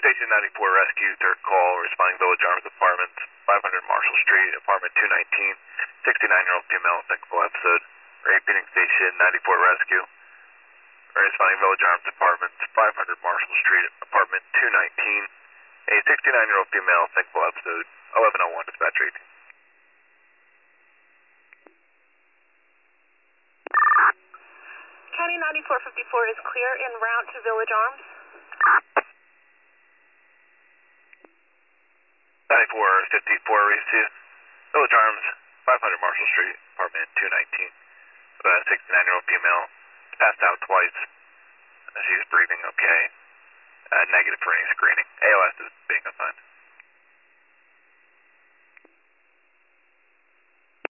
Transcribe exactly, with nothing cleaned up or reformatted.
Station ninety-four Rescue, third call, responding Village Arms Apartments, five hundred Marshall Street, apartment two nineteen, sixty-nine-year-old female, technical episode. Repeating Station ninety-four Rescue, responding Village Arms Apartments, five hundred Marshall Street, apartment two nineteen, a sixty-nine-year-old female, technical episode, eleven oh one, dispatch eighteen. County ninety-four fifty-four is clear en route to Village Arms. ninety-four fifty-four, receive. Village Arms, five hundred Marshall Street, apartment two nineteen. A sixty-nine-year-old female, passed out twice. She's breathing okay. Uh, negative for any screening. A L S is being assigned.